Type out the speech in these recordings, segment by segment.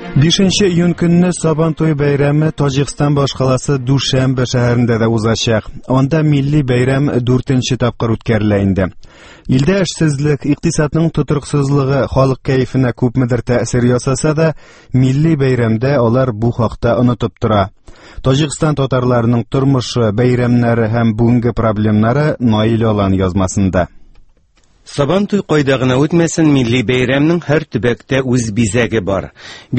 5 iyun көнне Сабантуй бәйрәме Таҗикстан башкаласы Душанбе шәһәрендә дә узачак. Анда милли бәйрәм 4нче тапкыр үткәрелә инде. Илдә эшсезлек, икътисадның тотрыксызлыгы халык кәефенә күпмедер тәэсир ясаса да, милли бәйрәмдә алар бу хакта онытып тора. Таҗикстан татарларының тормышы, бәйрәмнәре һәм бүгенге проблемнары Наил Алан язмасында. Сабантуй кайда гына үтмәсен, милли бәйрәмнең һәр төбәктә үз бизәге бар.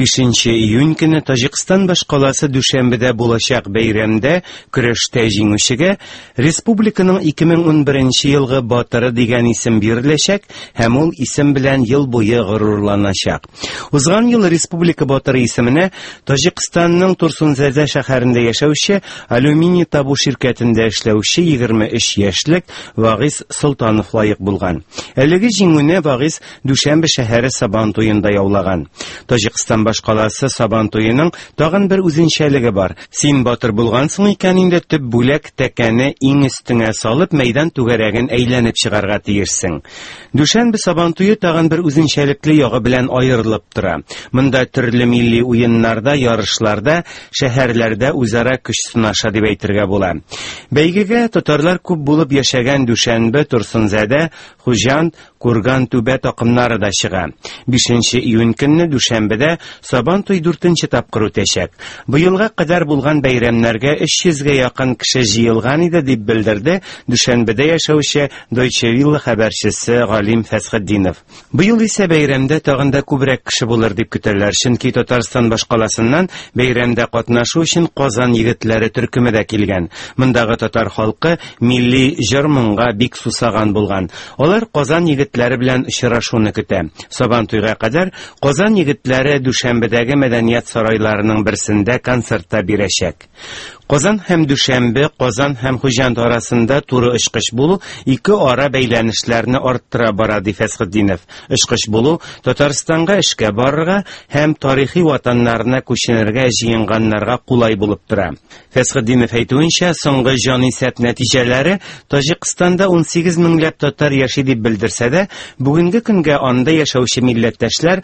5 июнь көне Таҗикстан башкаласы Душанбеда булачак бәйрәмдә көрәштә җиңүчегә республиканың 2011 елгы батыры дигән исем биреләчәк һәм ул исем белән ел буе горурланачак. Узган ел республика батыры исеменә Таҗикстанның Турсунзада шәһәрендә яшәүче алюминий табу ширкәтендә эшләүче 23 яшьлек Вагис Солтанов лаек булган. Әлеге җиңүне Вагис Душанбе шәһәре Сабантуенда яулаган. Таҗикстан башкаласы Сабантуеның тагын бер үзенчәлеге бар. Син батыр булгансың икән инде төп бүләк тәкәне иң өстеңә салып мәйдан түгәрәген әйләнеп чыгарга тиешсең. Душанбе Сабантуе тагын бер үзенчәлекле ягы белән аерылып тора. Монда төрле милли уеннарда, ярышларда, шәһәрләрдә үзара көч сынаша дип әйтергә була. Бәйгегә татарлар күп булып яшәгән Душанбе, Турсунзада, Хуҗанд, Курган түбә такымнары да чыга. 5 июнь көнне Душанбеда Сабантуй 4нче тапкыр үтәчәк. Быелга кадәр булган бәйрәмнәргә 300-гә якын кеше җыелган иде дип белдерде Душанбеда яшәүче Deutsche Welle хәбәрчесе Галим Фәсхетдинов. Быел исә бәйрәмдә тагын да күбрәк кеше булыр дип көтәләр, чөнки Татарстан башкаласыннан бәйрәмдә катнашу өчен Казан егетләре төркеме дә килгән. Мондагы татар халкы милли җыр-моңга бик сусаган булган. Алар Казан егетләре белән очрашуны көтә. Сабантуйга кадәр Казан егетләре Душанбедәге мәдәният сарайларының берсендә концертта бирәчәк. Казан һәм Душанбе, Казан һәм Хуҗанд арасында туры очкыч булу ике ара бәйләнешләрне арттыра бара ди Фәсхетдинов. Очкыч булу Татарстанга эшкә барырга һәм тарихи ватаннарына күченергә җыенганнарга кулай булып тора. Фәсхетдинов әйтүенчә, соңгы җанисәп нәтиҗәләре Таҗикстанда 18 меңләп татар яши дип белдерсә дә, бүгенге көнгә анда яшәүче милләттәшләр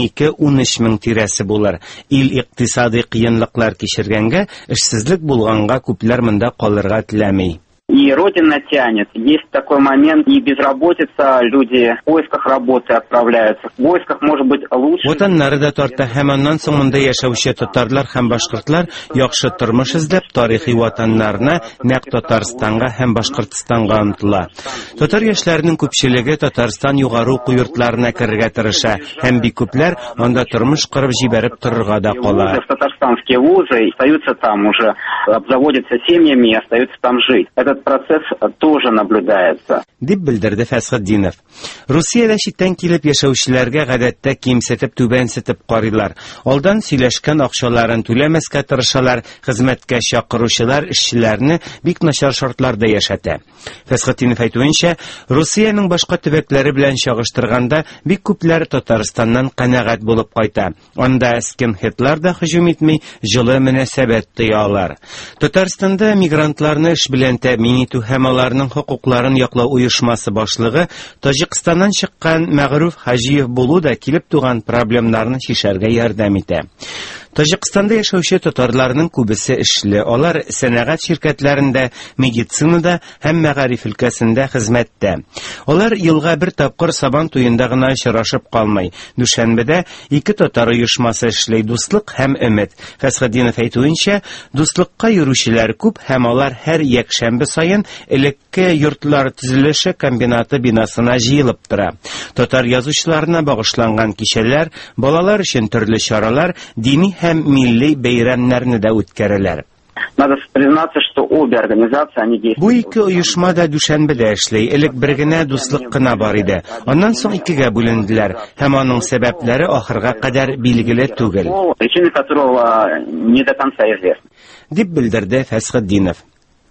12-13 мең тирәсе булыр. Ил икътисади кыенлыклар кичергәнгә, эшсезлек булганга күпләр монда калырга теләми. И родина тянет. Есть такой момент, и безработица, люди в поисках работы отправляются. В поисках, может быть, лучше. Ватаннары да тарта, һәм аннан соң монда яшәүче татарлар һәм башкортлар яхшы тормыш эзләп тарихи ватаннарына, нәкъ Татарстанга һәм Башкортстанга омтыла. Татар яшьләренең күпчелеге Татарстан югары уку йортларына керергә тырыша, һәм бик күпләр анда тормыш кырып җибәреп торырга да кала. Татарстанские вузы остаются там уже, обзаводятся семьями и остаются там жить. Этот процесс тоже наблюдается. Дип белдерде Фәсхетдинов. Русиядә читтән килеп яшәүчеләргә гадәттә кимсетеп, түбәнсетеп карыйлар. Алдан сөйләшкән акчаларын түләмәскә тырышалар, хезмәткә чакыручылар эшчеләрне бик начар шартларда яшәтә. Фәсхетдинов әйтүенчә, Русиянең башка төбәкләре белән чагыштырганда бик күпләр Татарстаннан канәгать булып кайта. Анда скинхедлар да һөҗүм итми, җылы мөнәсәбәт тоялар. Татарстанда мигрантларны эш белән тәэмин итү һәм аларның хокукларын яклау оешмасы башлыгы Таҗикстаннан чыккан Мәгъруф Хаҗиев булу да килеп туган проблемнарны чишәргә ярдәм итә. Таҗикстанда яшәүче татарларның күбесе эшле. Алар сәнәгать ширкәтләрендә, медицинада һәм мәгариф өлкәсендә хезмәттә. Алар елга бер тапкыр Сабантуенда гына очрашып калмый. Душанбеда ике татар оешмасы эшләй, Дуслык һәм Өмет. Фәсхетдинов әйтүенчә, Дуслыкка йөрүчеләр күп һәм алар һәр якшәмбе саен элекке йортлар төзелеше комбинаты бинасына җыелып тора. Татар язучыларына багышланган кичәләр, балалар өчен төрле чаралар, дини һәм милли бәйрәмнәрне дә үткәрәләр. Надо признаться, что обе организации, они действуют. Бу ике оешма да Душанбеда эшләй. Элек бер генә Дуслык кына бар иде. Аннан соң икегә бүленделәр. Һәм аның сәбәпләре ахырга кадәр билгеле түгел. Причины которого не до конца известны. Дип белдерде Фәсхетдинов.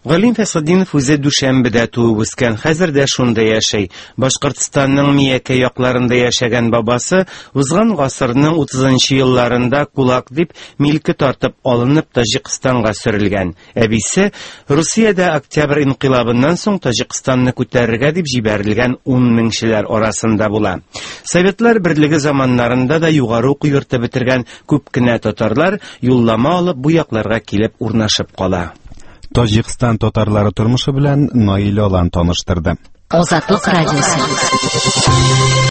Галим Фәсхетдинов үзе Дүшәмбедә туып үскән, хәзер дә шунда яшәй. Башкортстанның Миякә якларында яшәгән бабасы узган гасырның 30-нчы елларында кулак дип милке тартып алынып Таҗикстанга сөрелгән. Әбисе Русиядә Октябрь инкыйлабыннан соң Таҗикстанны күтәрергә дип җибәрелгән 10 меңчеләр арасында була. Советлар Берлеге заманнарында да югары уку йорты бетергән күп кенә татарлар юллама алып бу якларга килеп урнашып кала. Таҗикстан татарлары тормышы белән Наил Алан таныштырды. Азатлык радиосы.